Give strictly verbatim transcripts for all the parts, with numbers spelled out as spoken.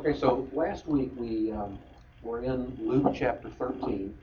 Okay, so last week we um, were in Luke chapter thirteen,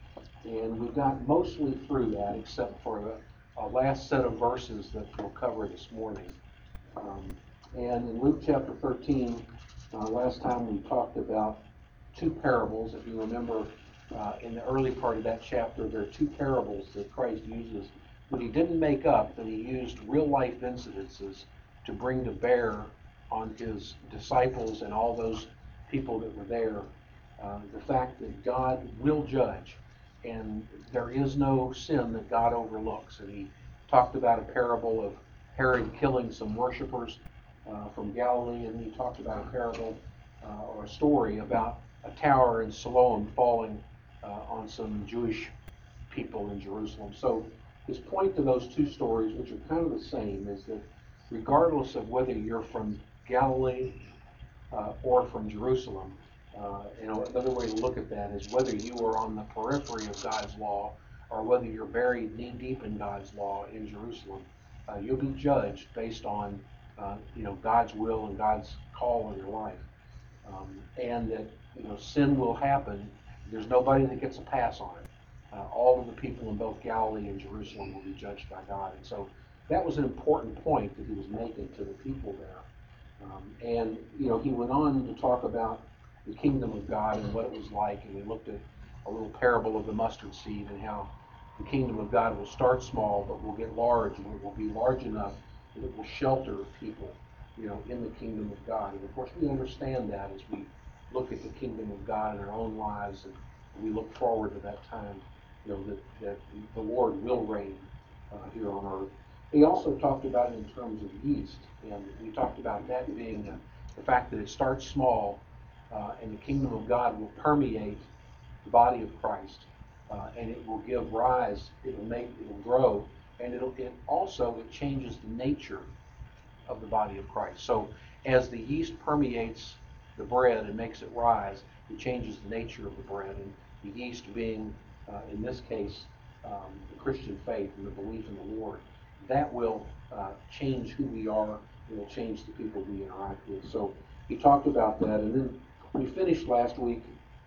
and we got mostly through that except for the uh, last set of verses that we'll cover this morning. Um, and in Luke chapter thirteen, uh, last time we talked about two parables. If you remember, uh, in the early part of that chapter, there are two parables that Christ uses that he didn't make up, that he used real life incidences to bring to bear on his disciples and all those people that were there. Uh, the fact that God will judge, and there is no sin that God overlooks. And he talked about a parable of Herod killing some worshipers uh, from Galilee, and he talked about a parable uh, or a story about a tower in Siloam falling uh, on some Jewish people in Jerusalem. So his point to those two stories, which are kind of the same, is that regardless of whether you're from Galilee uh, or from Jerusalem, uh, you know, another way to look at that is whether you are on the periphery of God's law or whether you're buried knee deep in God's law in Jerusalem, uh, you'll be judged based on uh, you know God's will and God's call in your life, um, and that you know sin will happen. There's nobody that gets a pass on it. Uh, all of the people in both Galilee and Jerusalem will be judged by God, and so that was an important point that he was making to the people there. Um, and you know, he went on to talk about the kingdom of God and what it was like, and we looked at a little parable of the mustard seed and how the kingdom of God will start small, but will get large, and it will be large enough that it will shelter people, you know, in the kingdom of God. And of course, we understand that as we look at the kingdom of God in our own lives, and we look forward to that time, you know, that, that the Lord will reign uh, here on earth. He also talked about it in terms of yeast, and we talked about that being the, the fact that it starts small, uh, and the kingdom of God will permeate the body of Christ, uh, and it will give rise. It will make. It will grow, and it'll. It also it changes the nature of the body of Christ. So as the yeast permeates the bread and makes it rise, it changes the nature of the bread, and the yeast being, uh, in this case, um, the Christian faith and the belief in the Lord, that will uh, change who we are. It will change the people we interact with. So he talked about that, and then we finished last week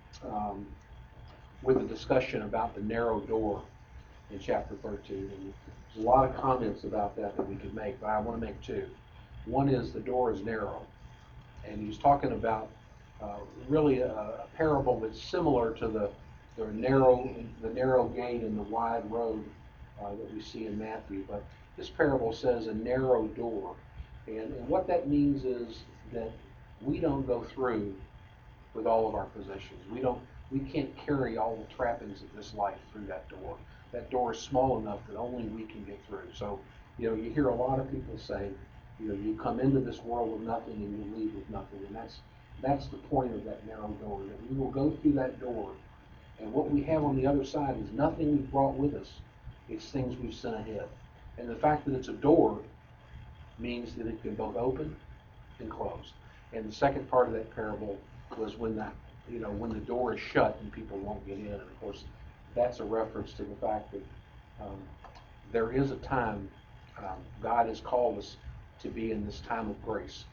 um, with a discussion about the narrow door in chapter thirteen. And there's a lot of comments about that that we could make, but I want to make two. One is the door is narrow, and he's talking about uh, really a, a parable that's similar to the, the narrow the narrow gate and the wide road uh, that we see in Matthew. But this parable says a narrow door, and, and what that means is that we don't go through with all of our possessions. We don't we can't carry all the trappings of this life through that door. That door is small enough that only we can get through. So, you know, you hear a lot of people say, you know, you come into this world with nothing and you leave with nothing. And that's that's the point of that narrow door, that we will go through that door, and what we have on the other side is nothing we've brought with us. It's things we've sent ahead. And the fact that it's a door means that it can both open and close. And the second part of that parable was when that, you know, when the door is shut and people won't get in. And of course, that's a reference to the fact that um, there is a time um, God has called us to be in this time of grace.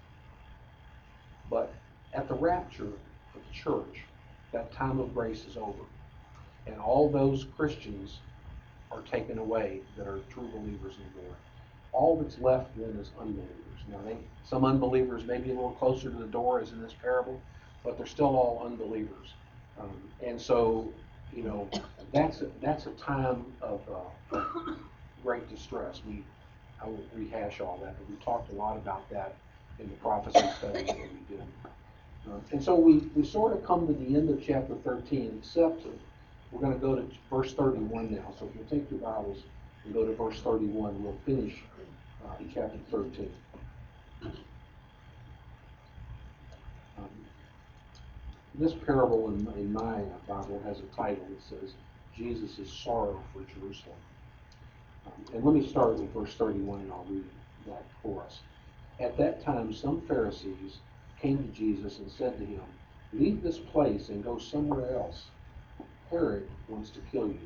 But at the rapture of the church, that time of grace is over, and all those Christians are taken away that are true believers in the Lord. All that's left then is unbelievers. Now, they, some unbelievers may be a little closer to the door, as in this parable, but they're still all unbelievers. Um, and so, you know, that's a, that's a time of uh, great distress. We I won't rehash all that, but we talked a lot about that in the prophecy study that we did. Uh, and so we, we sort of come to the end of chapter thirteen, except we're going to go to verse thirty-one now. So if you'll take your Bibles and go to verse thirty-one, we'll finish uh, chapter thirteen. Um, this parable in, in my Bible has a title that says, Jesus' Sorrow for Jerusalem. Um, and let me start with verse thirty-one, and I'll read that for us. At that time, some Pharisees came to Jesus and said to him, "Leave this place and go somewhere else. Herod wants to kill you."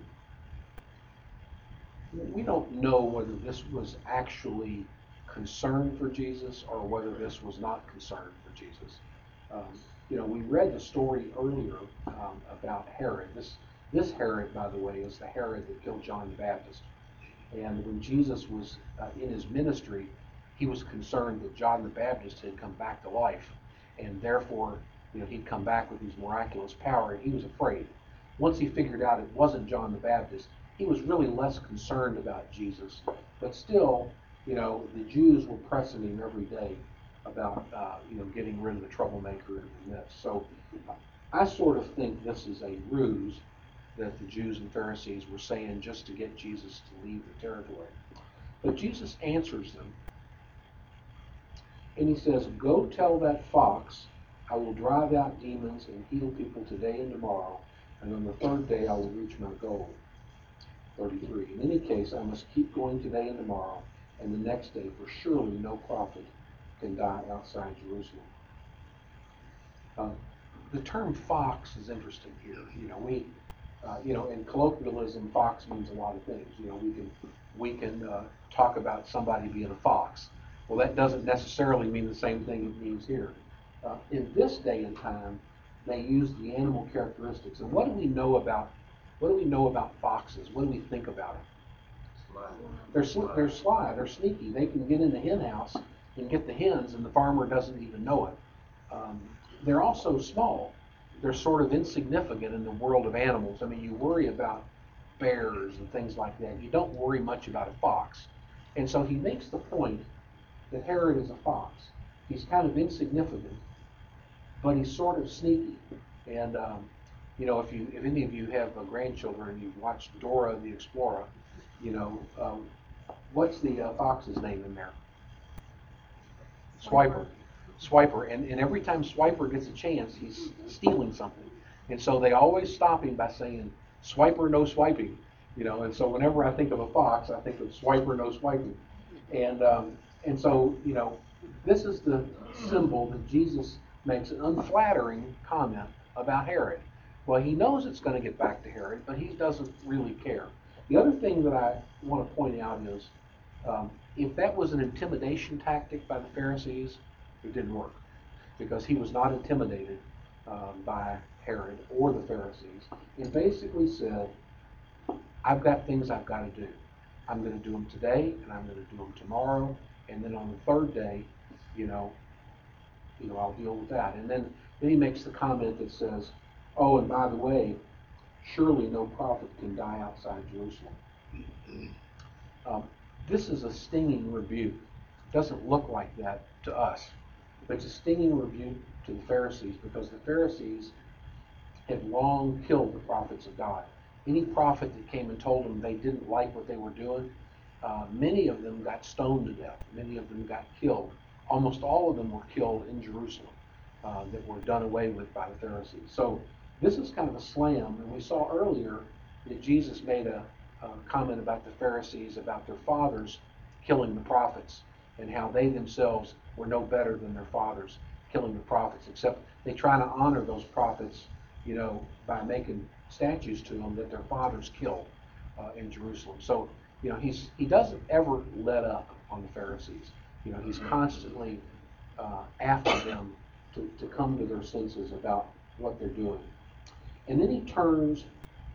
We don't know whether this was actually concern for Jesus or whether this was not concern for Jesus. Um, you know, we read the story earlier um, about Herod. This this Herod, by the way, is the Herod that killed John the Baptist. And when Jesus was uh, in his ministry, he was concerned that John the Baptist had come back to life, and therefore, you know, he'd come back with his miraculous power, and he was afraid. Once he figured out it wasn't John the Baptist, he was really less concerned about Jesus. But still, you know, the Jews were pressing him every day about, uh, you know, getting rid of the troublemaker in the midst. So I sort of think this is a ruse that the Jews and Pharisees were saying just to get Jesus to leave the territory. But Jesus answers them, and he says, "Go tell that fox, I will drive out demons and heal people today and tomorrow, and on the third day I will reach my goal." thirty-three. In any case, I must keep going today and tomorrow, and the next day, for surely no prophet can die outside Jerusalem. Uh, the term fox is interesting here. You know, we, uh, you know, in colloquialism, fox means a lot of things. You know, we can we can uh, talk about somebody being a fox. Well, that doesn't necessarily mean the same thing it means here. Uh, in this day and time, they use the animal characteristics. And what do we know about what do we know about foxes? What do we think about them? They're sl- they're sly. They're sneaky. They can get in the hen house and get the hens, and the farmer doesn't even know it. Um, they're also small. They're sort of insignificant in the world of animals. I mean, you worry about bears and things like that. You don't worry much about a fox. And so he makes the point that Herod is a fox. He's kind of insignificant, but he's sort of sneaky. And um, you know, if you if any of you have uh, grandchildren and you've watched Dora the Explorer, you know, um, what's the uh, fox's name in there? Swiper. Swiper. And, and every time Swiper gets a chance, he's stealing something. And so they always stop him by saying, "Swiper, no swiping." You know, and so whenever I think of a fox, I think of Swiper, no swiping. And um, and so, you know, this is the symbol that Jesus makes an unflattering comment about Herod. Well, he knows it's going to get back to Herod, but he doesn't really care. The other thing that I want to point out is, um, if that was an intimidation tactic by the Pharisees, it didn't work, because he was not intimidated um, by Herod or the Pharisees. He basically said, "I've got things I've got to do. I'm going to do them today, and I'm going to do them tomorrow, and then on the third day, you know, you know, I'll deal with that." And then, then he makes the comment that says, "Oh, and by the way, surely no prophet can die outside Jerusalem." Um, this is a stinging rebuke. It doesn't look like that to us, but it's a stinging rebuke to the Pharisees, because the Pharisees had long killed the prophets of God. Any prophet that came and told them they didn't like what they were doing, uh, many of them got stoned to death. Many of them got killed. Almost all of them were killed in Jerusalem, uh, that were done away with by the Pharisees. So this is kind of a slam. And we saw earlier that Jesus made a, a comment about the Pharisees, about their fathers killing the prophets, and how they themselves were no better than their fathers killing the prophets, except they try to honor those prophets, you know, by making statues to them that their fathers killed uh, in Jerusalem. So, you know, he's he doesn't ever let up on the Pharisees. You know, he's constantly uh, after them to, to come to their senses about what they're doing. And then he turns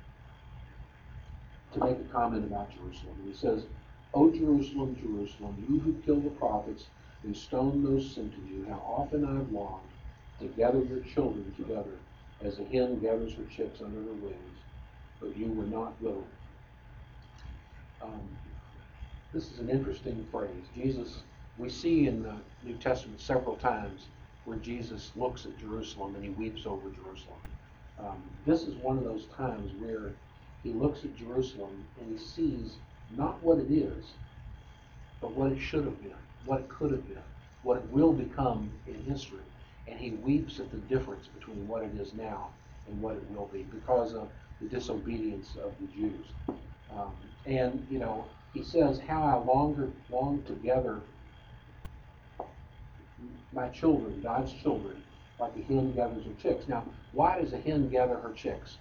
to make a comment about Jerusalem. And he says, "O Jerusalem, Jerusalem, you who kill the prophets and stone those sent to you, how often I have longed to gather your children together, as a hen gathers her chicks under her wings, but you were not willing." Um, this is an interesting phrase. Jesus, we see in the New Testament several times where Jesus looks at Jerusalem and he weeps over Jerusalem. Um, this is one of those times where he looks at Jerusalem and he sees not what it is, but what it should have been, what it could have been, what it will become in history. And he weeps at the difference between what it is now and what it will be, because of the disobedience of the Jews. Um, and, you know, he says, "How I long, long to gather my children, God's children, like a hen gathers her chicks." Now, why does a hen gather her chicks?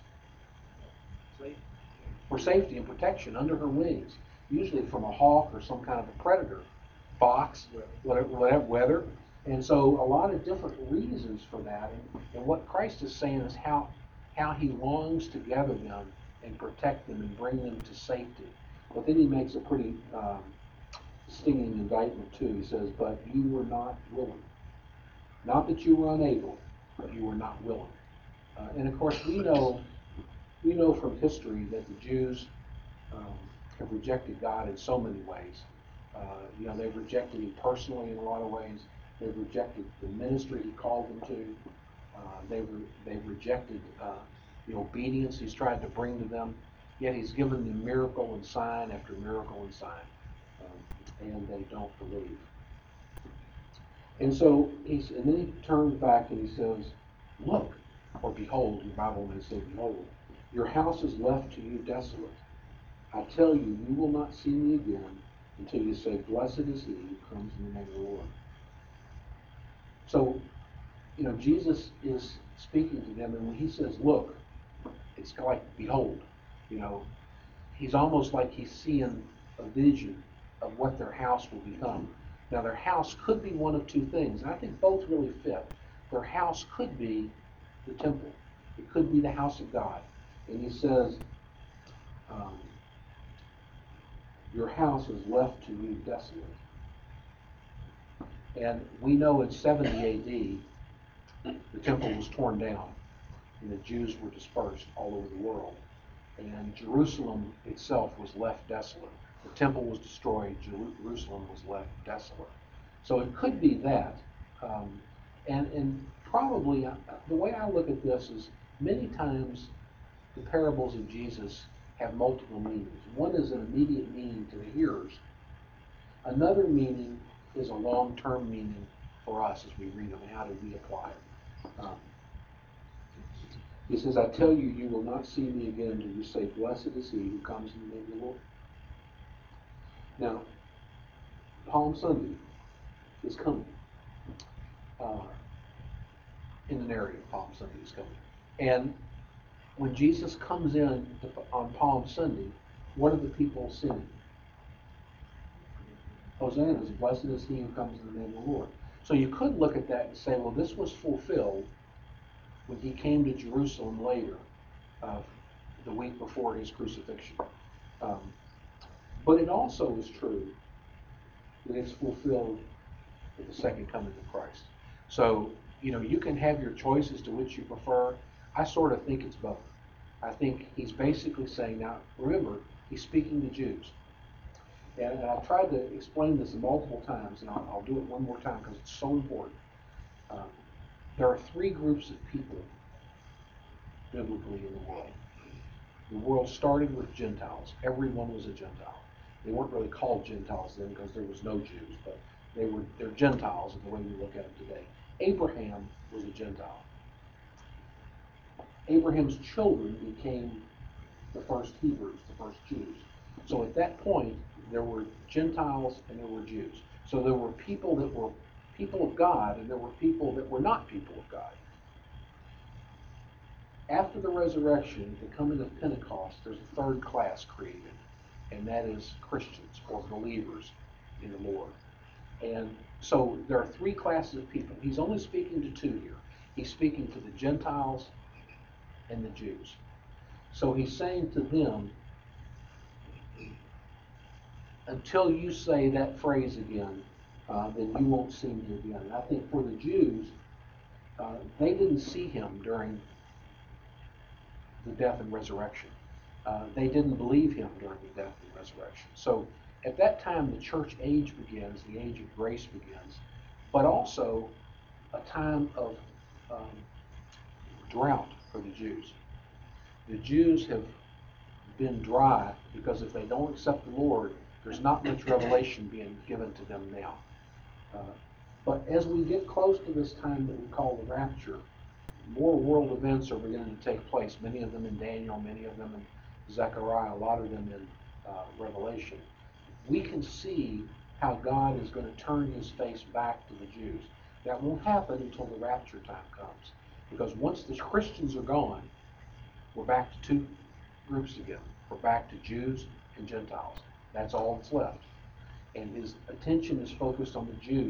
For safety and protection under her wings, usually from a hawk or some kind of a predator, fox, whatever, whatever weather. And so a lot of different reasons for that. And, and what Christ is saying is how, how he longs to gather them and protect them and bring them to safety. But then he makes a pretty um, stinging indictment too. He says, but you were not willing. Not that you were unable, but you were not willing. Uh, and of course we know, we know from history that the Jews um, have rejected God in so many ways. Uh, you know, they've rejected him personally in a lot of ways. They've rejected the ministry he called them to. Uh, they've, re- they've rejected uh, the obedience he's tried to bring to them. Yet he's given them miracle and sign after miracle and sign. Um, and they don't believe. And so, he's, and then he turns back and he says, look, or behold, your Bible may say, behold, your house is left to you desolate. I tell you, you will not see me again until you say, blessed is he who comes in the name of the Lord. So, you know, Jesus is speaking to them, and when he says, look, it's like, behold, you know, he's almost like he's seeing a vision of what their house will become. Now, their house could be one of two things, and I think both really fit. Their house could be the temple. It could be the house of God. And he says, um, your house is left to you desolate. And we know in seventy A D, the temple was torn down, and the Jews were dispersed all over the world. And Jerusalem itself was left desolate. The temple was destroyed, Jerusalem was left desolate. So it could be that. Um, and, and probably, uh, the way I look at this is many times the parables of Jesus have multiple meanings. One is an immediate meaning to the hearers. Another meaning is a long-term meaning for us as we read them. How do we apply it? Um, he says, I tell you, you will not see me again until you say, blessed is he who comes in the name of the Lord. Now, Palm Sunday is coming. Uh, in the narrative, Palm Sunday is coming. And when Jesus comes in to, on Palm Sunday, what are the people singing? Hosanna, blessed is he who comes in the name of the Lord. So you could look at that and say, well, this was fulfilled when he came to Jerusalem later, uh, the week before his crucifixion. Um, but it also is true that it's fulfilled at the second coming of Christ. So, you know, you can have your choice as to which you prefer. I sort of think it's both. I think he's basically saying, now, remember, he's speaking to Jews. And, and I've tried to explain this multiple times, and I'll, I'll do it one more time because it's so important. Um, there are three groups of people biblically in the world. The world started with Gentiles. Everyone was a Gentile. They weren't really called Gentiles then because there was no Jews, but they were they're Gentiles in the way we look at them today. Abraham was a Gentile. Abraham's children became the first Hebrews, the first Jews. So at that point, there were Gentiles and there were Jews. So there were people that were people of God and there were people that were not people of God. After the resurrection, the coming of Pentecost, there's a third class created, and that is Christians or believers in the Lord. And so there are three classes of people. He's only speaking to two here. He's speaking to the Gentiles and the Jews. So he's saying to them, until you say that phrase again, uh, then you won't see me again. And I think for the Jews, uh, they didn't see him during the death and resurrection. Uh, they didn't believe him during the death and resurrection. So at that time, the church age begins, the age of grace begins, but also a time of um, drought for the Jews. The Jews have been dry because if they don't accept the Lord, there's not much revelation being given to them now. Uh, but as we get close to this time that we call the rapture, more world events are beginning to take place, many of them in Daniel, many of them in Zechariah, a lot of them in uh, Revelation. We can see how God is going to turn his face back to the Jews. That won't happen until the rapture time comes. Because once the Christians are gone, we're back to two groups again. We're back to Jews and Gentiles. That's all that's left. And his attention is focused on the Jews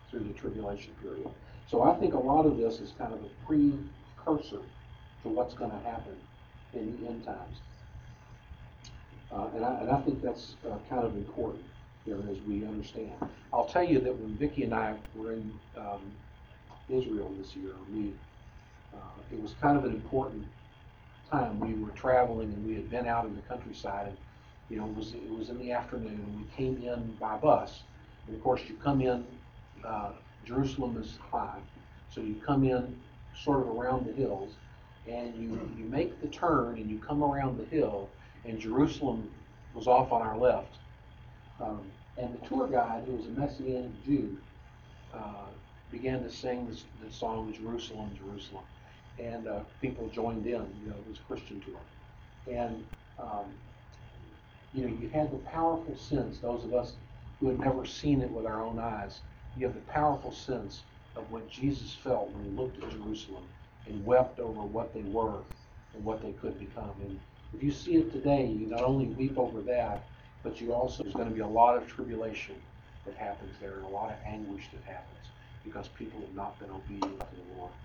through the tribulation period. So I think a lot of this is kind of a precursor to what's going to happen in the end times. Uh, and, I, and I think that's uh, kind of important here as we understand. I'll tell you that when Vicki and I were in um, Israel this year, we uh, it was kind of an important time. We were traveling and we had been out in the countryside, and you know it was it was in the afternoon. We came in by bus, and of course you come in. Uh, Jerusalem is high, so you come in sort of around the hills, and you you make the turn and you come around the hill, and Jerusalem was off on our left. Um, and the tour guide, who was a Messianic Jew, uh, began to sing this, the song "Jerusalem, Jerusalem," and uh, people joined in. You know, it was a Christian tour, and um, you know, you had the powerful sense. Those of us who had never seen it with our own eyes, you have the powerful sense of what Jesus felt when he looked at Jerusalem and wept over what they were and what they could become. And if you see it today, you not only weep over that, but you also, there's going to be a lot of tribulation that happens there and a lot of anguish that happens because people have not been obedient to the Lord.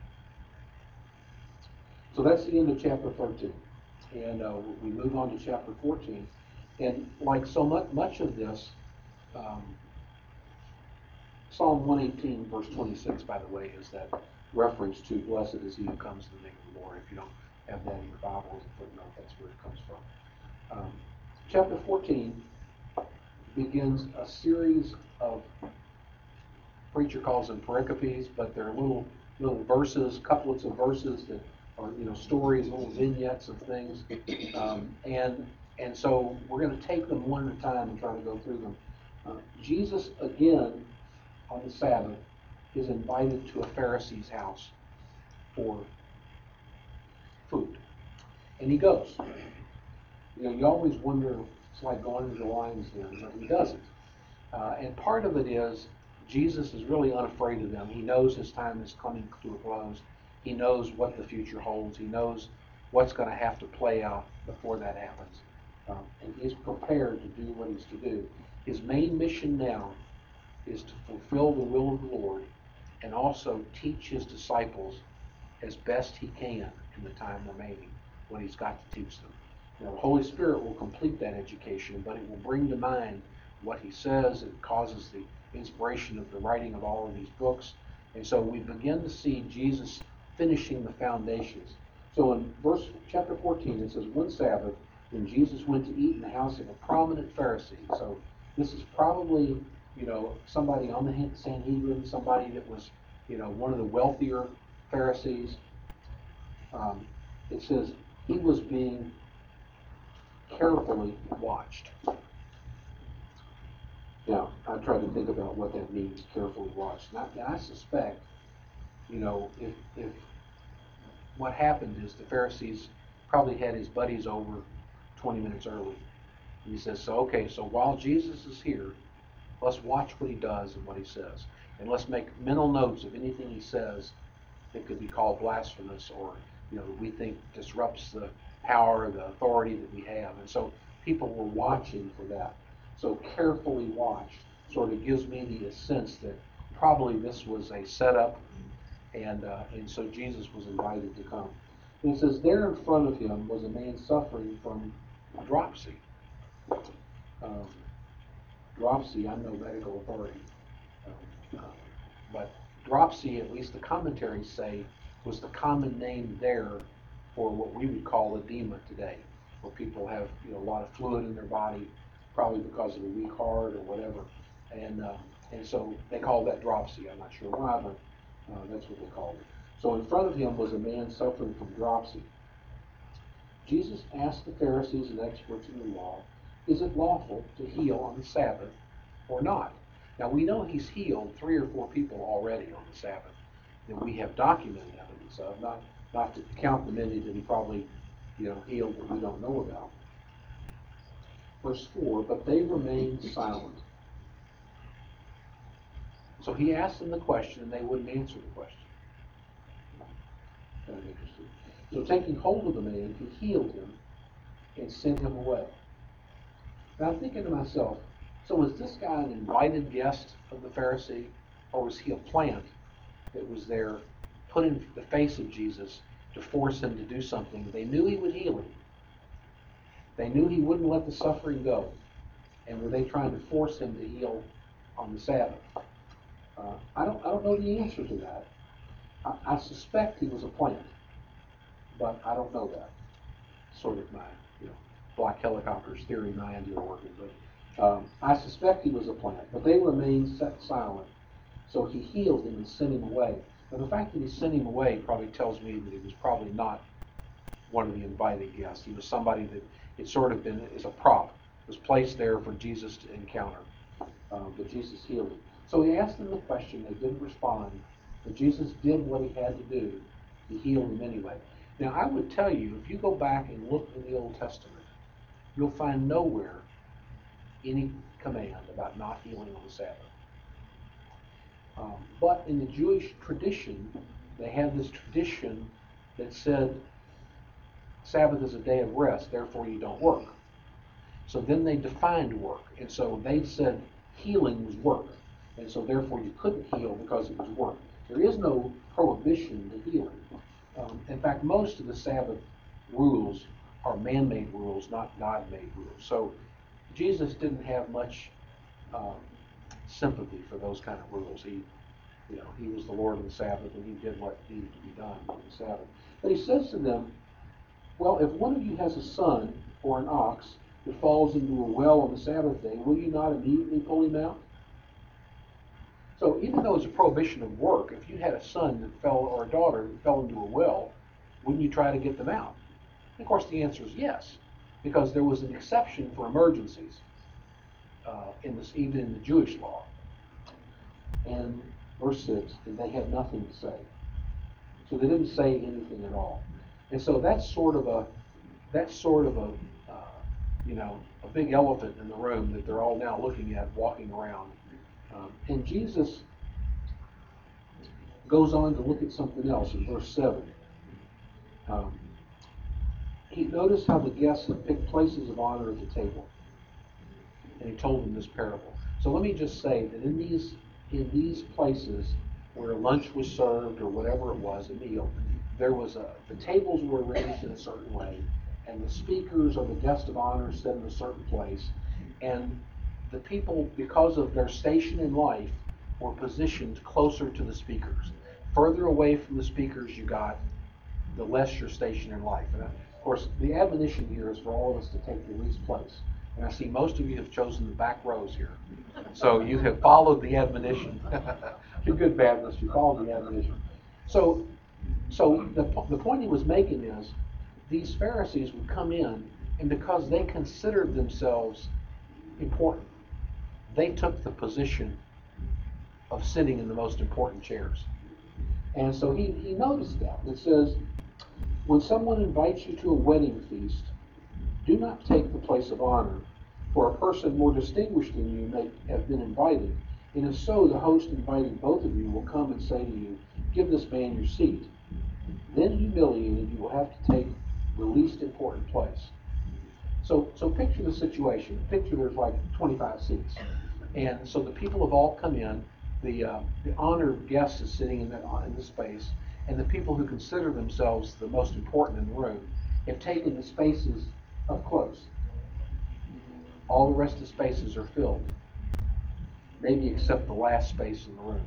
So that's the end of chapter thirteen. And uh, we move on to chapter fourteen. And like so much, much of this, um, Psalm one eighteen, verse twenty-six, by the way, is that reference to blessed is he who comes in the name of the Lord. If you don't have that in your Bible as a footnote, that's where it comes from. Um, chapter fourteen begins a series of, preacher calls them pericopes, but they're little little verses, couplets of verses that are, you know, stories, little vignettes of things. Um, and and so we're going to take them one at a time and try to go through them. Uh, Jesus, again, on the Sabbath, is invited to a Pharisee's house for food. And he goes. You know, you always wonder, it's like going to the lion's den, but he doesn't. Uh, and part of it is, Jesus is really unafraid of them. He knows his time is coming to a close. He knows what the future holds. He knows what's going to have to play out before that happens. Um, and he's prepared to do what he's to do. His main mission now is to fulfill the will of the Lord and also teach his disciples as best he can in the time remaining what he's got to teach them. Now, the Holy Spirit will complete that education, but it will bring to mind what he says. It causes the inspiration of the writing of all of these books. And so we begin to see Jesus finishing the foundations. So in verse chapter fourteen, it says, one Sabbath, when Jesus went to eat in the house of a prominent Pharisee. So this is probably, you know, somebody on the Sanhedrin, somebody that was, you know, one of the wealthier Pharisees. Um, it says he was being carefully watched. Now, I try to think about what that means, carefully watched. And I, and I suspect, you know, if, if what happened is the Pharisees probably had his buddies over twenty minutes early. And he says, so, okay, so while Jesus is here, let's watch what he does and what he says. And let's make mental notes of anything he says that could be called blasphemous or, you know, we think disrupts the power, the authority that we have. And so people were watching for that. So carefully watched sort of gives me the sense that probably this was a setup, and uh, and so Jesus was invited to come. And it says, there in front of him was a man suffering from dropsy. Um, dropsy, I'm no medical authority, um, uh, but dropsy, at least the commentaries say, was the common name there for what we would call edema today, where people have, you know, a lot of fluid in their body, probably because of a weak heart or whatever, and uh, and so they call that dropsy. I'm not sure why, but uh, that's what they called it. So in front of him was a man suffering from dropsy. Jesus asked the Pharisees and experts in the law, is it lawful to heal on the Sabbath or not? Now we know he's healed three or four people already on the Sabbath that we have documented evidence of, not not to count the many that he probably, you know, healed that we don't know about. Verse four, but they remained silent. So he asked them the question and they wouldn't answer the question. Kind of interesting. So taking hold of the man, he healed him and sent him away. Now I'm thinking to myself, so was this guy an invited guest of the Pharisee? or was he a plant that was there put in the face of Jesus to force him to do something? They knew he would heal him. They knew he wouldn't let the suffering go. And were they trying to force him to heal on the Sabbath? Uh, I don't I don't know the answer to that. I, I suspect he was a plant, but I don't know that. Sort of my, you know, black helicopters theory mind here working, but um, I suspect he was a plant. But they remained set silent, so he healed him and sent him away. But the fact that he sent him away probably tells me that he was probably not one of the invited guests. He was somebody that had sort of been as a prop, was placed there for Jesus to encounter. Um, but Jesus healed him. So he asked them the question. They didn't respond. But Jesus did what he had to do. He healed them anyway. Now, I would tell you, if you go back and look in the Old Testament, you'll find nowhere any command about not healing on the Sabbath. Um, but in the Jewish tradition, they had this tradition that said Sabbath is a day of rest, therefore you don't work. So then they defined work, and so they said healing was work, and so therefore you couldn't heal because it was work. There is no prohibition to healing. Um, in fact, most of the Sabbath rules are man-made rules, not God-made rules. So Jesus didn't have much um, sympathy for those kind of rules. He, you know, he was the Lord of the Sabbath, and he did what needed to be done on the Sabbath. But he says to them, well, if one of you has a son or an ox that falls into a well on the Sabbath day, will you not immediately pull him out? So even though it's a prohibition of work, if you had a son that fell or a daughter that fell into a well, wouldn't you try to get them out? And of course, the answer is yes, because there was an exception for emergencies uh, in this, even in the Jewish law. And verse six, and they had nothing to say. So they didn't say anything at all. And so that's sort of a, that's sort of a, uh, you know, a big elephant in the room that they're all now looking at, walking around. Um, and Jesus goes on to look at something else in verse seven. Um, he noticed how the guests had picked places of honor at the table, and he told them this parable. So let me just say that in these in these places where lunch was served or whatever it was, a meal, there was a the tables were arranged in a certain way, and the speakers or the guest of honor sat in a certain place, and the people, because of their station in life, were positioned closer to the speakers. Further away from the speakers you got, the less your station in life. And of course, the admonition here is for all of us to take the least place. And I see most of you have chosen the back rows here. So you have followed the admonition. Too good, badness, you followed the admonition. So, so the, the point he was making is, these Pharisees would come in, and because they considered themselves important, they took the position of sitting in the most important chairs. And so he, he noticed that. It says, when someone invites you to a wedding feast, do not take the place of honor, for a person more distinguished than you may have been invited. And if so, the host inviting both of you will come and say to you, give this man your seat. Then humiliated, you will have to take the least important place. So, so picture the situation. Picture there's like twenty-five seats. And so the people have all come in. The, uh, the honored guest is sitting in, that, in the space. And the people who consider themselves the most important in the room have taken the spaces up close. All the rest of the spaces are filled, maybe except the last space in the room.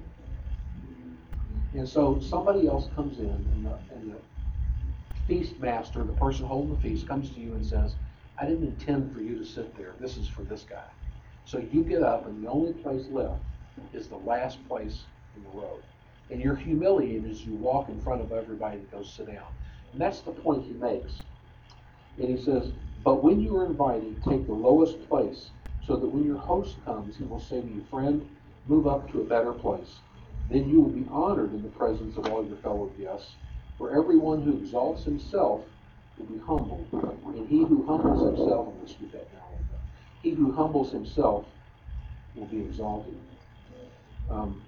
And so somebody else comes in, and the, and the feast master, the person holding the feast, comes to you and says, I didn't intend for you to sit there. This is for this guy. So you get up, and the only place left is the last place in the row. And you're humiliated as you walk in front of everybody that goes sit down. And that's the point he makes. And he says, but when you are invited, take the lowest place, so that when your host comes, he will say to you, friend, move up to a better place. Then you will be honored in the presence of all your fellow guests. For everyone who exalts himself will be humbled, and he who humbles himself, I'm going to scoot that down a little bit. He who humbles himself will be exalted. Um,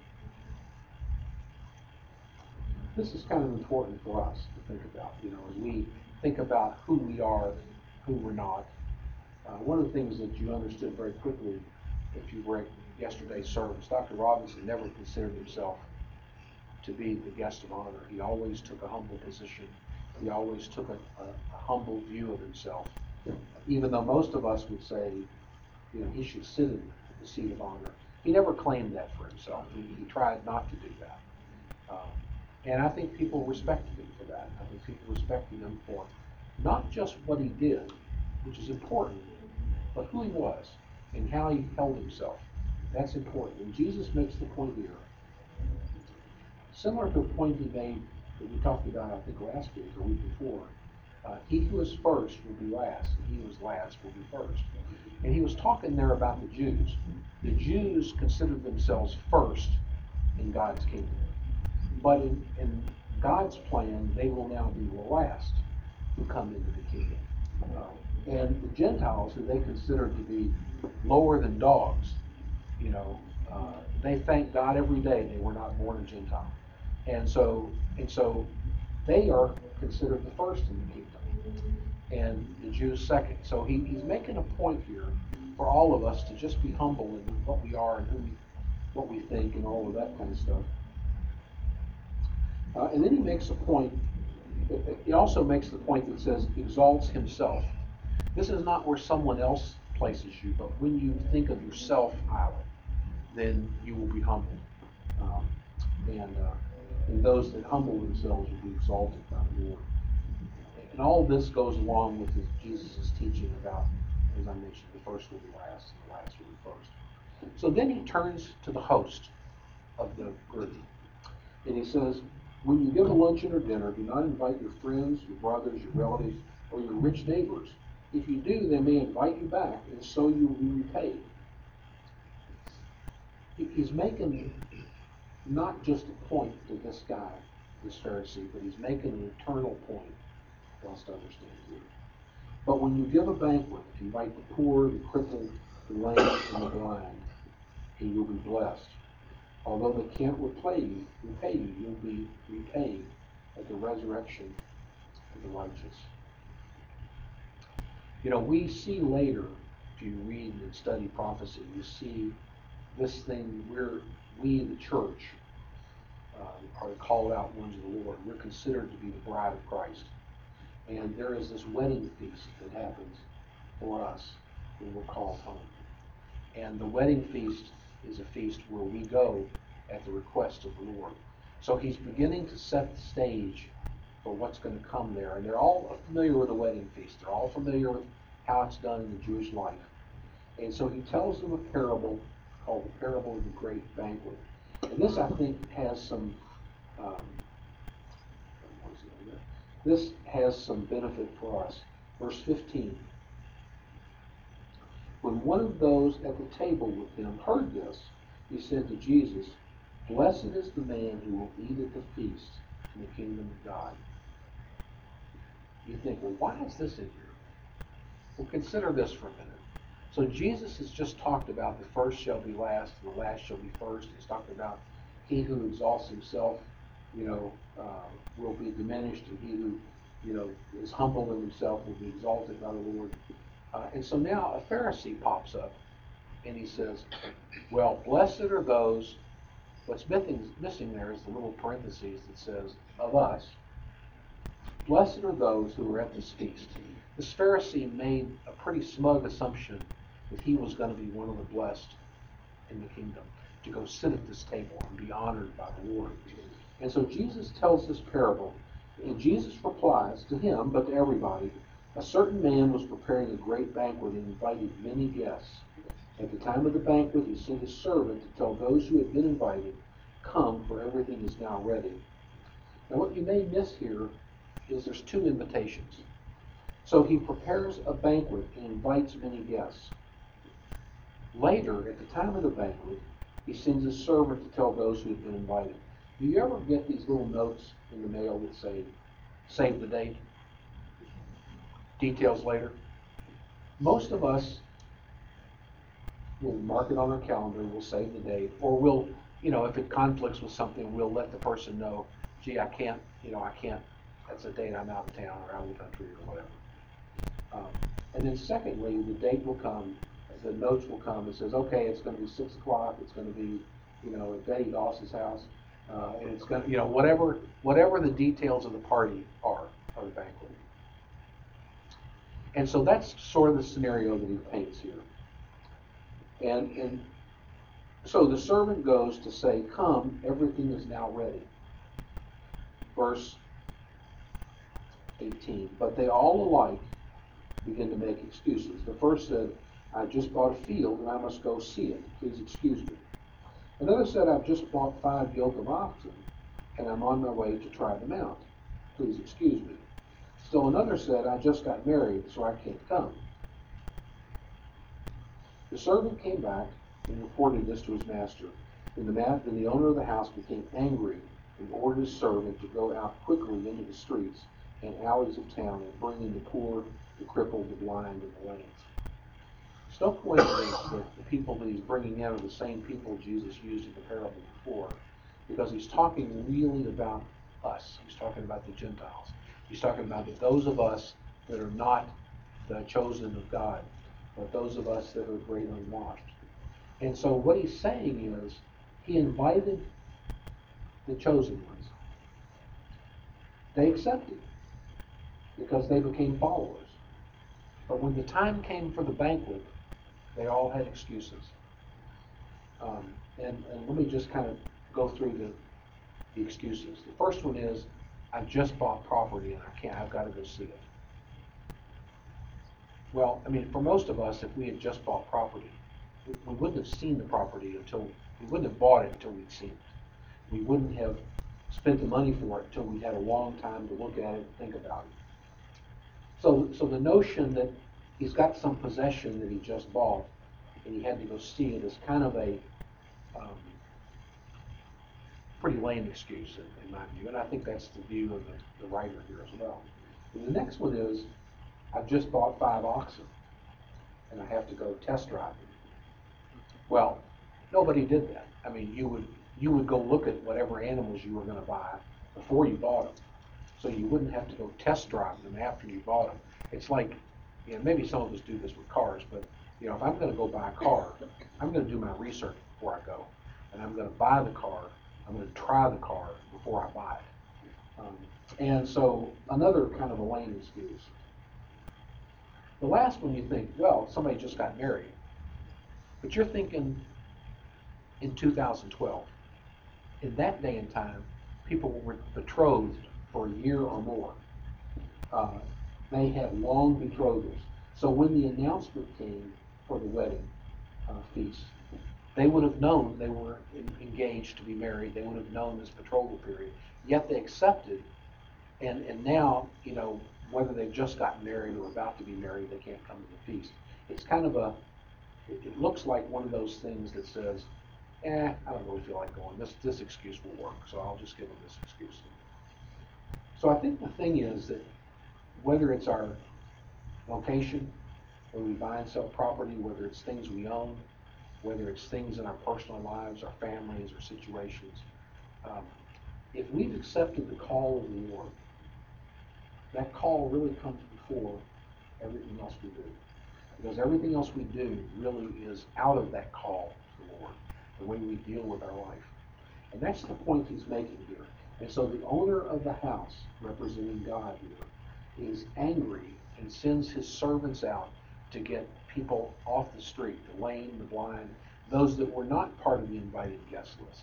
this is kind of important for us to think about, you know, as we think about who we are, who we're not. Uh, one of the things that you understood very quickly, if you read, yesterday's service, Doctor Robinson never considered himself to be the guest of honor. He always took a humble position. He always took a, a, a humble view of himself, even though most of us would say, you know, he should sit in the seat of honor. He never claimed that for himself. He, he tried not to do that. Um, and I think people respected him for that. I think people respected him for not just what he did, which is important, but who he was and how he held himself. That's important. And Jesus makes the point here, similar to a point he made that we talked about, I think, last week or week before. Uh, he who is first will be last, and he who is last will be first. And he was talking there about the Jews. The Jews considered themselves first in God's kingdom. But in, in God's plan, they will now be the last who come into the kingdom. Uh, and the Gentiles, who they considered to be lower than dogs, you know, uh, they thank God every day they were not born a Gentile. And so, and so they are considered the first in the kingdom, and the Jews second. So he, he's making a point here for all of us to just be humble in what we are and who we, what we think and all of that kind of stuff. Uh, and then he makes a point, he also makes the point that says, exalts himself. This is not where someone else places you, but when you think of yourself highly, then you will be humbled. Um, and, uh, and those that humble themselves will be exalted by the Lord. And all this goes along with Jesus' teaching about, as I mentioned, the first will be last and the last will be first. So then he turns to the host of the group. And he says, when you give a luncheon or dinner, do not invite your friends, your brothers, your relatives, or your rich neighbors. If you do, they may invite you back, and so you will be repaid. He's making not just a point to this guy, this Pharisee, but he's making an eternal point for us to understand here. But when you give a banquet, invite the poor, the crippled, the lame, and the blind, and you'll be blessed. Although they can't repay you, repay you, you'll be repaid at the resurrection of the righteous. You know, we see later, if you read and study prophecy, you see this thing, we're, we, the church, um, are the called out ones of the Lord. We're considered to be the bride of Christ. And there is this wedding feast that happens for us when we're called home. And the wedding feast is a feast where we go at the request of the Lord. So he's beginning to set the stage for what's going to come there. And they're all familiar with the wedding feast. They're all familiar with how it's done in the Jewish life. And so he tells them a parable called the parable of the great banquet. And this, I think, has some um, this has some benefit for us. Verse fifteen. When one of those at the table with him heard this, he said to Jesus, blessed is the man who will eat at the feast in the kingdom of God. You think, well, why is this in here? Well, consider this for a minute. So Jesus has just talked about the first shall be last and the last shall be first. He's talked about he who exalts himself, you know, uh, will be diminished, and he who, you know, is humble in himself will be exalted by the Lord. Uh, and so now a Pharisee pops up, and he says, well, blessed are those, what's missing, missing there is the little parentheses that says, of us, blessed are those who are at this feast. This Pharisee made a pretty smug assumption that he was going to be one of the blessed in the kingdom, to go sit at this table and be honored by the Lord. And so Jesus tells this parable, and Jesus replies to him, but to everybody, a certain man was preparing a great banquet and invited many guests. At the time of the banquet, he sent his servant to tell those who had been invited, come, for everything is now ready. Now what you may miss here is there's two invitations. So he prepares a banquet and invites many guests. Later, at the time of the banquet, he sends his servant to tell those who have been invited. Do you ever get these little notes in the mail that say, save the date? Details later? Most of us will mark it on our calendar, we'll save the date, or we'll, you know, if it conflicts with something, we'll let the person know, gee, I can't, you know, I can't, that's a date I'm out of town or out of the country or whatever. Um, and then secondly, the date will come the notes will come and says, okay, it's going to be six o'clock. It's going to be, you know, at Betty Doss's house, uh, and it's going to, you know, whatever whatever the details of the party are, or the banquet. And so that's sort of the scenario that he paints here. And and so the servant goes to say, come, everything is now ready. Verse eighteen. But they all alike begin to make excuses. The first said, I just bought a field and I must go see it. Please excuse me. Another said, I've just bought five yoke of oxen and I'm on my way to try them out. Please excuse me. Still another said, I just got married, so I can't come. The servant came back and reported this to his master. And the, ma- and the owner of the house became angry and ordered his servant to go out quickly into the streets and alleys of town and bring in the poor, the crippled, the blind, and the lame. It's no coincidence that the people that he's bringing in are the same people Jesus used in the parable before, because he's talking really about us. He's talking about the Gentiles. He's talking about those of us that are not the chosen of God, but those of us that are great unwashed. And so what he's saying is, he invited the chosen ones. They accepted because they became followers. But when the time came for the banquet, they all had excuses. Um, and, and let me just kind of go through the, the excuses. The first one is, I've just bought property and I can't, I've got to go see it. Well, I mean, for most of us, if we had just bought property, we, we wouldn't have seen the property until, we wouldn't have bought it until we'd seen it. We wouldn't have spent the money for it until we'd had a long time to look at it and think about it. So, so the notion that he's got some possession that he just bought and he had to go see it is kind of a um, pretty lame excuse in, in my view, and I think that's the view of the, the writer here as well. And the next one is, I've just bought five oxen and I have to go test drive them. Well, nobody did that. I mean, you would you would go look at whatever animals you were going to buy before you bought them, so you wouldn't have to go test drive them after you bought them. It's like, you know, maybe some of us do this with cars, but you know, if I'm going to go buy a car, I'm going to do my research before I go, and I'm going to buy the car. I'm going to try the car before I buy it. Um, and so another kind of a lame excuse. The last one, you think, well, somebody just got married, but you're thinking in two thousand twelve. In that day and time, people were betrothed for a year or more. Uh, they had long betrothals. So when the announcement came for the wedding uh, feast, they would have known they were in, engaged to be married. They would have known this betrothal period. Yet they accepted, and, and now, you know, whether they've just gotten married or about to be married, they can't come to the feast. It's kind of a, it, it looks like one of those things that says, eh, I don't really feel like going. This this excuse will work, so I'll just give them this excuse. So I think the thing is that whether it's our location, whether we buy and sell property, whether it's things we own, whether it's things in our personal lives, our families, or situations, um, if we've accepted the call of the Lord, that call really comes before everything else we do. Because everything else we do really is out of that call to the Lord, the way we deal with our life. And that's the point he's making here. And so the owner of the house, representing God here, is angry and sends his servants out to get people off the street, the lame, the blind, those that were not part of the invited guest list.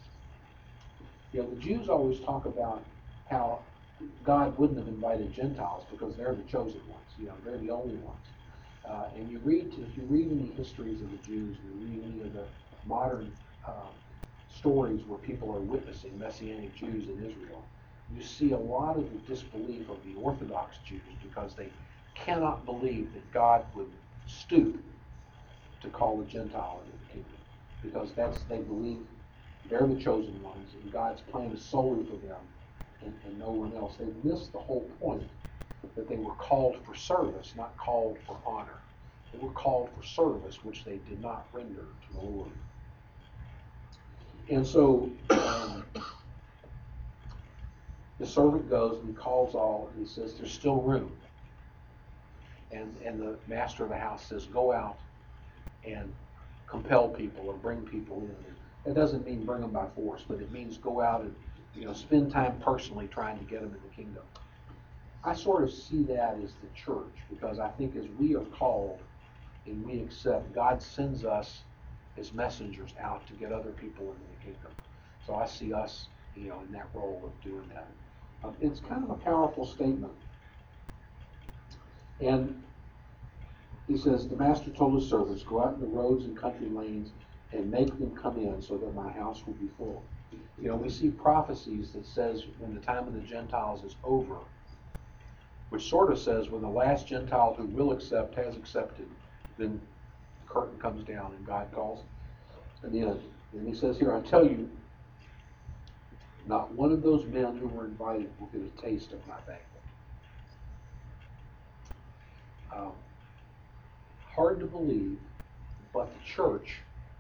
You know, the Jews always talk about how God wouldn't have invited Gentiles because they're the chosen ones. You know, they're the only ones. Uh, and you read, if you read any histories of the Jews, you read any of the modern uh, stories where people are witnessing Messianic Jews in Israel, you see a lot of the disbelief of the Orthodox Jews because they cannot believe that God would stoop to call the Gentile into the kingdom, because that's, they believe they're the chosen ones and God's plan is solely for them and, and no one else. They missed the whole point, that they were called for service, not called for honor. They were called for service, which they did not render to the Lord. And so um, the servant goes and he calls all, and he says, there's still room. And, and the master of the house says, go out and compel people or bring people in. That doesn't mean bring them by force, but it means go out and, you know, spend time personally trying to get them in the kingdom. I sort of see that as the church, because I think as we are called and we accept, God sends us as messengers out to get other people into the kingdom. So I see us, you know, in that role of doing that. Um, it's kind of a powerful statement. And he says, the master told his servants, go out in the roads and country lanes and make them come in so that my house will be full. You know, we see prophecies that says when the time of the Gentiles is over, which sort of says when the last Gentile who will accept has accepted, then the curtain comes down and God calls at the end. And he says here, I tell you, not one of those men who were invited will get a taste of my banquet. Um, hard to believe, but the church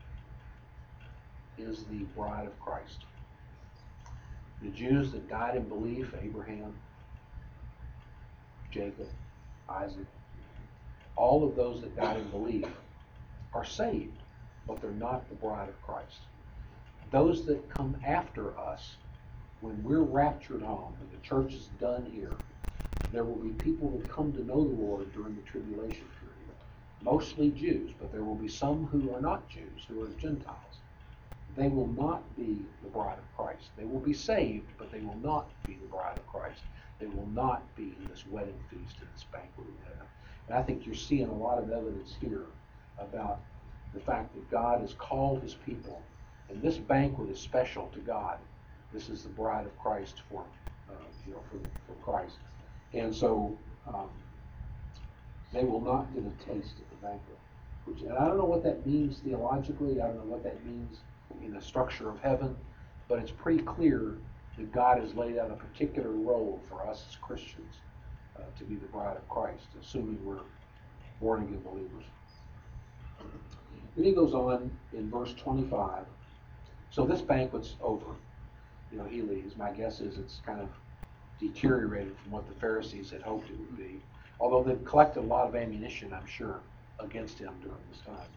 is the bride of Christ. The Jews that died in belief, Abraham, Jacob, Isaac, all of those that died in belief are saved, but they're not the bride of Christ. Those that come after us, when we're raptured home and the church is done here, there will be people that come to know the Lord during the tribulation period. Mostly Jews, but there will be some who are not Jews, who are Gentiles. They will not be the bride of Christ. They will be saved, but they will not be the bride of Christ. They will not be in this wedding feast and this banquet in heaven. And I think you're seeing a lot of evidence here about the fact that God has called his people, and this banquet is special to God. This is the bride of Christ for, uh, you know, for, for Christ. And so um, they will not get a taste of the banquet. Which, and I don't know what that means theologically. I don't know what that means in the structure of heaven, but it's pretty clear that God has laid out a particular role for us as Christians uh, to be the bride of Christ, assuming we're born again believers. Then he goes on in verse twenty-five. So this banquet's over. You know, he leaves. My guess is it's kind of deteriorated from what the Pharisees had hoped it would be, although they've collected a lot of ammunition, I'm sure, against him during this time.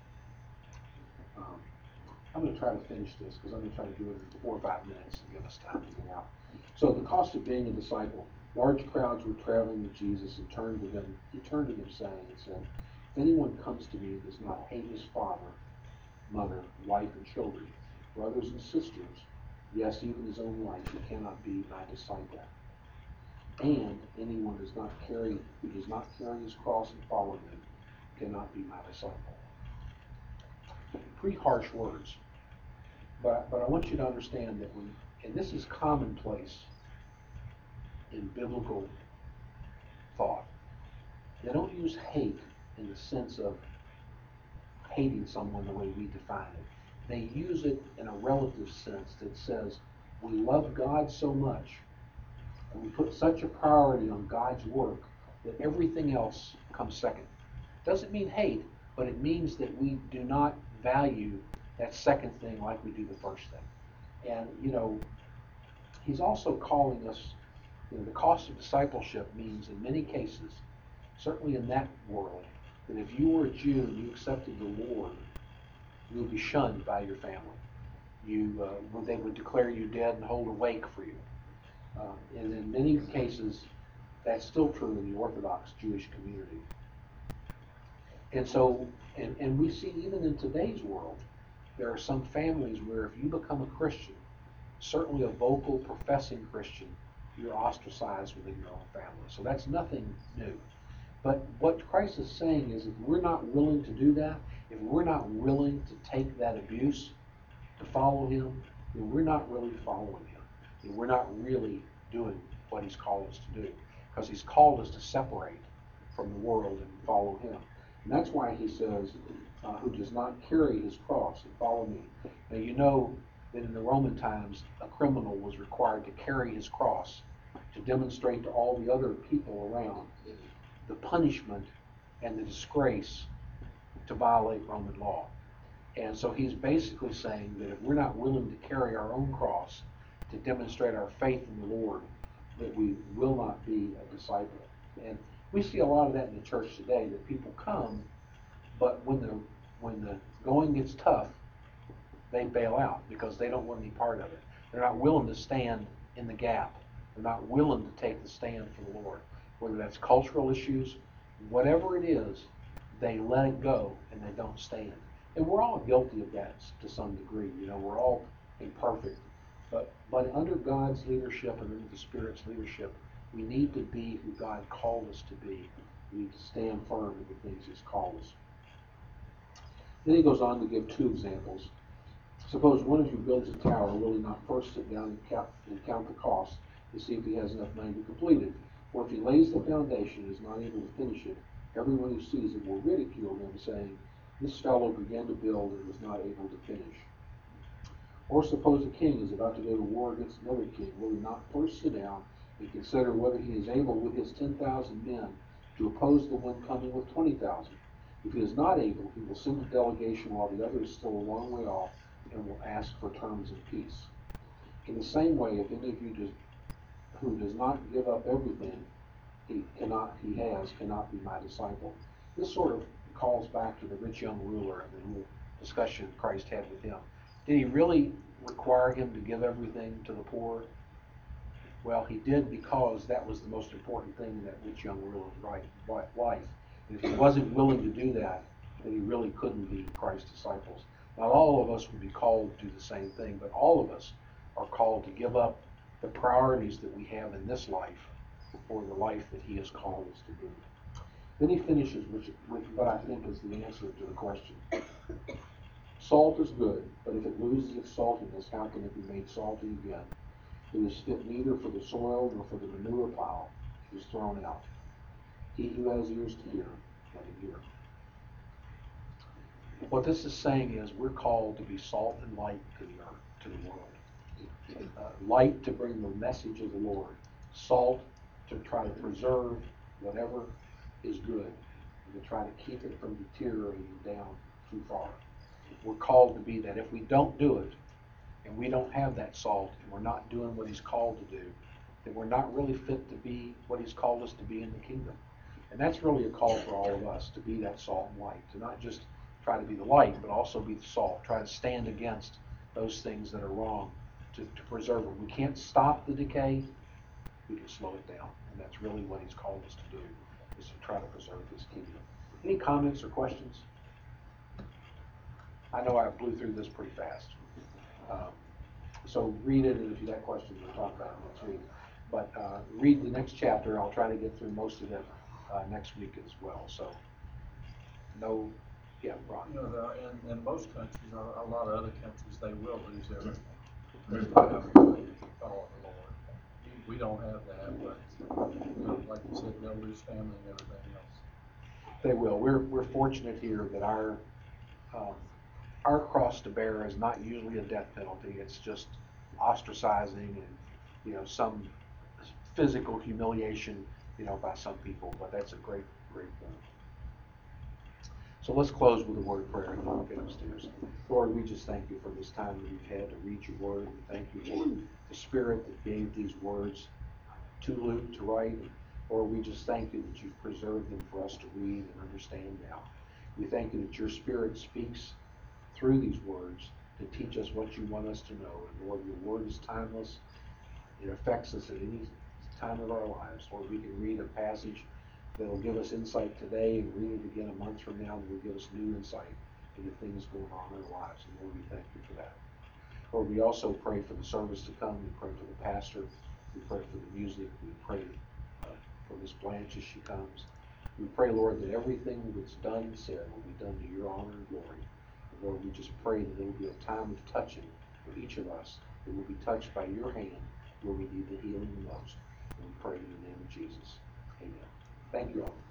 Um, I'm going to try to finish this because I'm going to try to do it in four or five minutes and give us time to get out. So the cost of being a disciple. Large crowds were traveling with Jesus and turned to them. He turned to them saying and said, if anyone comes to me and does not hate his father, mother, wife, and children, brothers and sisters, yes, even his own life, he cannot be my disciple. And anyone does not carry, who does not carry his cross and follow him cannot be my disciple. Pretty harsh words. But, but I want you to understand that when, and this is commonplace in biblical thought, they don't use hate in the sense of hating someone the way we define it. They use it in a relative sense that says we love God so much and we put such a priority on God's work that everything else comes second. Doesn't mean hate, but it means that we do not value that second thing like we do the first thing. And, you know, he's also calling us, you know, the cost of discipleship means in many cases, certainly in that world, that if you were a Jew and you accepted the Lord, you would be shunned by your family. You, uh, they would declare you dead and hold a wake for you. Uh, and in many cases, that's still true in the Orthodox Jewish community. And so, and, and we see even in today's world, there are some families where if you become a Christian, certainly a vocal, professing Christian, you're ostracized within your own family. So that's nothing new. But what Christ is saying is if we're not willing to do that, if we're not willing to take that abuse to follow him, then we're not really following him. And we're not really doing what he's called us to do. Because he's called us to separate from the world and follow him. And that's why he says, uh, who does not carry his cross and follow me. Now you know that in the Roman times, a criminal was required to carry his cross to demonstrate to all the other people around the punishment and the disgrace to violate Roman law. And so he's basically saying that if we're not willing to carry our own cross to demonstrate our faith in the Lord, that we will not be a disciple. And we see a lot of that in the church today, that people come, but when the when the going gets tough, they bail out because they don't want any part of it. They're not willing to stand in the gap. They're not willing to take the stand for the Lord. Whether that's cultural issues, whatever it is, they let it go and they don't stand. And we're all guilty of that to some degree. You know, we're all imperfect. But, but under God's leadership and under the Spirit's leadership, we need to be who God called us to be. We need to stand firm in the things He's called us. Then he goes on to give two examples. Suppose one of you builds a tower, will he not first sit down and count, and count the cost to see if he has enough money to complete it? Or if he lays the foundation and is not able to finish it, everyone who sees it will ridicule him, saying, this fellow began to build and was not able to finish. Or suppose a king is about to go to war against another king, will he not first sit down and consider whether he is able with his ten thousand men to oppose the one coming with twenty thousand? If he is not able, he will send a delegation while the other is still a long way off and will ask for terms of peace. In the same way, if any of you does, who does not give up everything he cannot, he has, cannot be my disciple. This sort of calls back to the rich young ruler and the little discussion Christ had with him. Did he really require him to give everything to the poor? Well, he did, because that was the most important thing in that rich young ruler's life. And if he wasn't willing to do that, then he really couldn't be Christ's disciples. Not all of us would be called to do the same thing, but all of us are called to give up the priorities that we have in this life for the life that he has called us to do. Then he finishes with, with what I think is the answer to the question. Salt is good, but if it loses its saltiness, how can it be made salty again? It is fit neither for the soil nor for the manure pile. It is thrown out. He who has ears to hear, let him hear. What this is saying is we're called to be salt and light to the earth, to the world. Uh, light to bring the message of the Lord. Salt to try to preserve whatever is good, and to try to keep it from deteriorating down too far. We're called to be that. If we don't do it, and we don't have that salt, and we're not doing what he's called to do, then we're not really fit to be what he's called us to be in the kingdom. And that's really a call for all of us, to be that salt and light, to not just try to be the light, but also be the salt. Try to stand against those things that are wrong, to, to preserve them. We can't stop the decay, we can slow it down. And that's really what he's called us to do, is to try to preserve his kingdom. Any comments or questions? I know I blew through this pretty fast. Um, so read it, and if you have questions, we'll talk about it next week. But uh, read the next chapter. I'll try to get through most of it uh, next week as well. So, no, yeah, Ron. You know, there, in, in most countries, a, a lot of other countries, they will lose everything. They will have to follow the Lord. We don't have that, but you know, like you said, they'll lose family and everything else. They will. We're we're fortunate here that our um, our cross to bear is not usually a death penalty. It's just ostracizing and, you know, some physical humiliation, you know, by some people. But that's a great, great thing. So let's close with a word of prayer and then we'll get upstairs. Lord, we just thank you for this time that we've had to read your word. We thank you for the Spirit that gave these words to Luke to write. Lord, we just thank you that you've preserved them for us to read and understand now. We thank you that your Spirit speaks through these words to teach us what you want us to know. And Lord, your word is timeless. It affects us at any time of our lives. Lord, we can read a passage that will give us insight today and read it again a month from now that will give us new insight into things going on in our lives. And Lord, we thank you for that. Lord, we also pray for the service to come. We pray for the pastor. We pray for the music. We pray uh, for Miss Blanche as she comes. We pray, Lord, that everything that's done and said will be done to your honor and glory. And Lord, we just pray that there will be a time of touching for each of us that will be touched by your hand where we need the healing the most. And we pray in the name of Jesus. Amen. Thank you all.